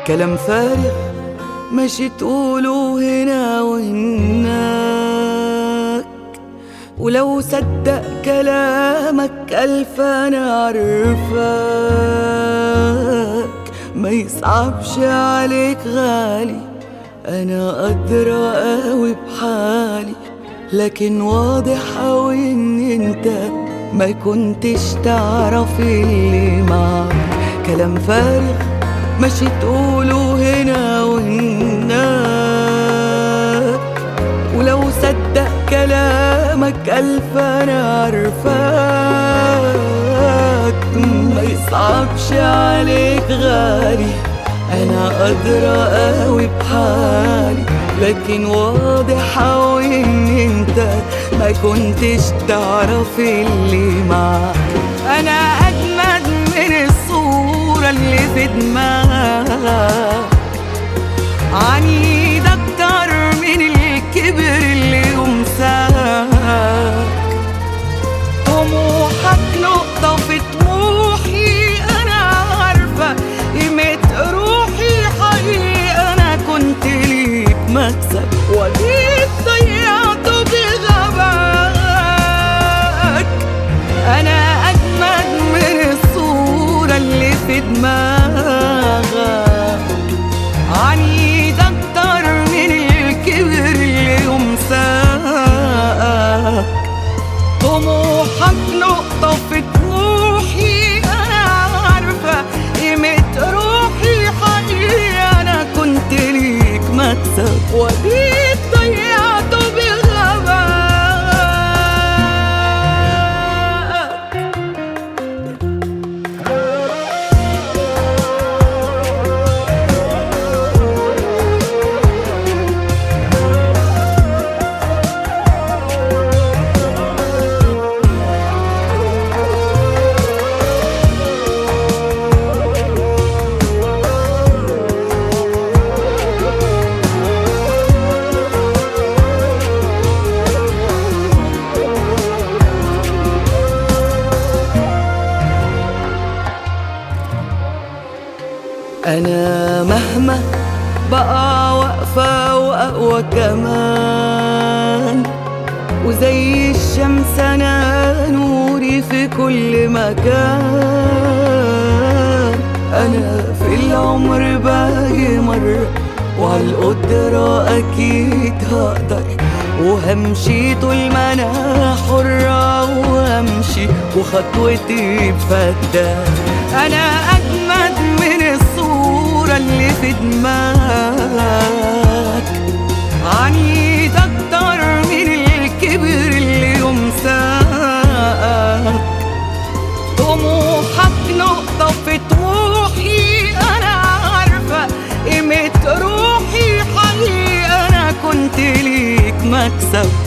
كلام فارغ ماشي تقوله هنا وهناك، ولو صدق كلامك ألف أنا عارفاك. ما يصعبش عليك غالي، أنا أدرى قوي بحالي، لكن واضح أوي إن انت ما كنتش تعرف اللي معاك. كلام فارغ ماشي تقوله هنا وهناك، ولو صدق كلامك ألف أنا عارفاك. ما يصعبش عليك غالي، أنا أدرى قوي بحالي، لكن واضح أوي إن انت ما كنتش تعرف اللي معاك. أنا أجمد من الصورة اللي في دماغك، عنيد أكتر من الكبر اللي يمساك. طموحك نقطة في طموحي، أنا عارفة قيمة روحي حقيقي. أنا كنت ليك مكسب وجيت ضيعته بغباك. أنا أجمد من الصورة اللي في دماغك، عنيد أكتر من الكبر اللي يمساك. طموحك نقطة في طموحي، أنا عارفة قيمة روحي حقيقي. أنا كنت ليك مكسب وجيت ضيعته بغباك. أنا مهما بقى واقفة وأقوى كمان، وزي الشمس أنا نوري في كل مكان. أنا في العمر باجي مرة، وعالقدرة أكيد هقدر، وهمشي طول ما أنا حرة، وهمشي وخطوتي بفتان. أنا أجمد من الصورة اللي في دماغك، عنيد أكتر من الكبر اللي يمساك. طموحك نقطة في طموحي، أنا عارفة قيمة روحي حقيقي. أنا كنت ليك مكسب